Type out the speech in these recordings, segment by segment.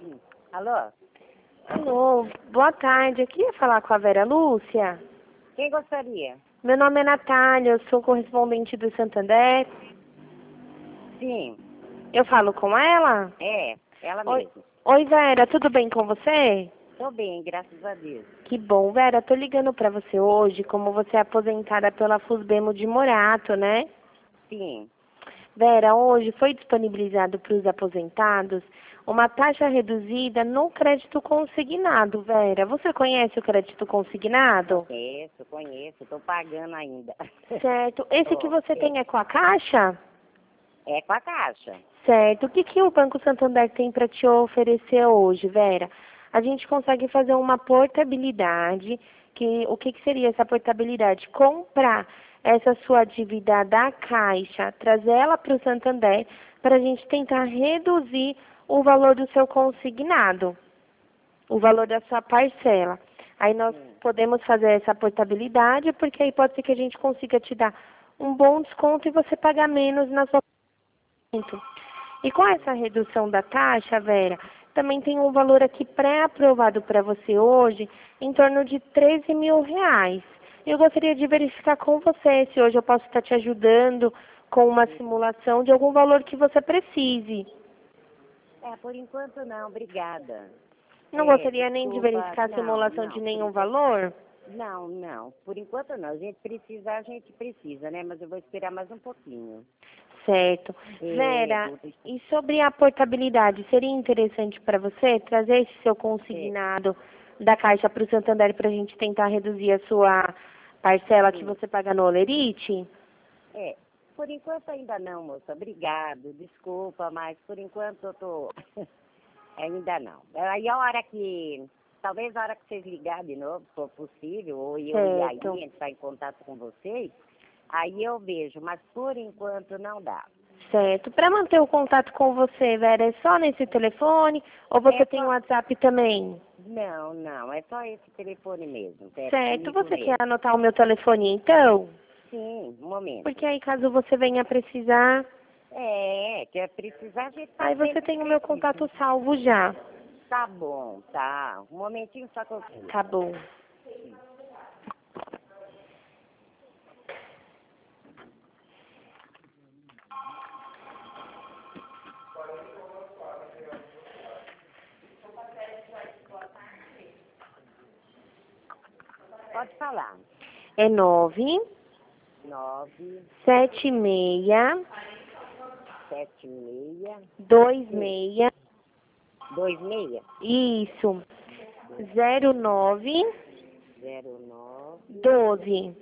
Alô? Alô, boa tarde. Eu queria falar com a Vera Lúcia. Quem gostaria? Meu nome é Natália, eu sou correspondente do Santander. Sim, Eu falo com ela? ela Oi, mesma. oi Vera, tudo bem com você? Tô bem, graças a Deus. Que bom, Vera, tô ligando pra você hoje, como você é aposentada pela Fusbemo de Morato, né? Sim. Vera, hoje foi disponibilizado para os aposentados uma taxa reduzida no crédito consignado, Vera. Você conhece o crédito consignado? Conheço, tô pagando ainda. Certo. Esse que você tem é com a Caixa? É com a Caixa. Certo. O que o Banco Santander tem para te oferecer hoje, Vera? A gente consegue fazer uma portabilidade. O que seria essa portabilidade? Comprar essa sua dívida da Caixa, trazer ela para o Santander, para a gente tentar reduzir o valor do seu consignado, o valor da sua parcela. Aí nós podemos fazer essa portabilidade, porque aí pode ser que a gente consiga te dar um bom desconto e você pagar menos na sua conta. E com essa redução da taxa, Vera, também tem um valor aqui pré-aprovado para você hoje, em torno de R$ 13.000. Eu gostaria de verificar com você se hoje eu posso estar te ajudando com uma simulação de algum valor que você precise. Por enquanto não, obrigada. Não gostaria nem de Desculpa, verificar a simulação de por nenhum enquanto, valor? não. Por enquanto não. A gente precisa, né? Mas eu vou esperar mais um pouquinho. Certo. Vera, e sobre a portabilidade, seria interessante para você trazer esse seu consignado da Caixa para o Santander para a gente tentar reduzir a sua parcela que você paga no Olerite? Por enquanto ainda não, moça. Obrigado, desculpa, mas por enquanto eu tô... ainda não. Aí talvez a hora que vocês ligarem de novo, se for possível, ou eu e aí entrar em contato com vocês, aí eu vejo, mas por enquanto não dá. Certo. Para manter o contato com você, Vera, é só nesse telefone ou você tem um WhatsApp também? Não, é só esse telefone mesmo. Certo. Você quer anotar o meu telefone então? Sim, um momento. Porque aí caso você venha precisar... quer precisar, a gente tá aí você tem o meu contato salvo já. Tá bom, tá. Um momentinho só que eu... Tá bom. Pode falar. É 9 76 26 26. Isso. 09 12.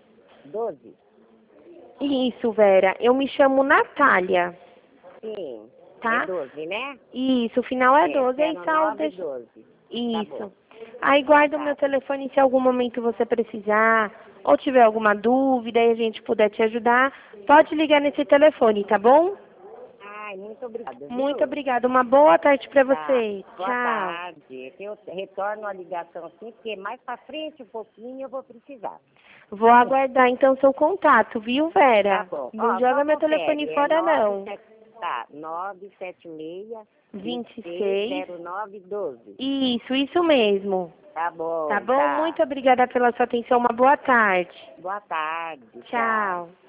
Isso, Vera. Eu me chamo Natália. Sim. Tá? É 12, né? Isso, o final é 12. Aí só deixa... 12. Isso. Tá bom. Aí guarda o meu telefone se em algum momento você precisar ou tiver alguma dúvida e a gente puder te ajudar, pode ligar nesse telefone, tá bom? Ai, muito obrigada. Muito obrigada. Uma boa tarde para você. Boa Tchau. tarde. Eu retorno a ligação assim, porque mais para frente um pouquinho eu vou precisar. Vou aguardar então seu contato, viu, Vera? Tá bom. Não joga meu telefone fora, não. 976 26 0912. Isso mesmo. Tá bom. Tá bom? Muito obrigada pela sua atenção. Uma boa tarde. Boa tarde. Tchau.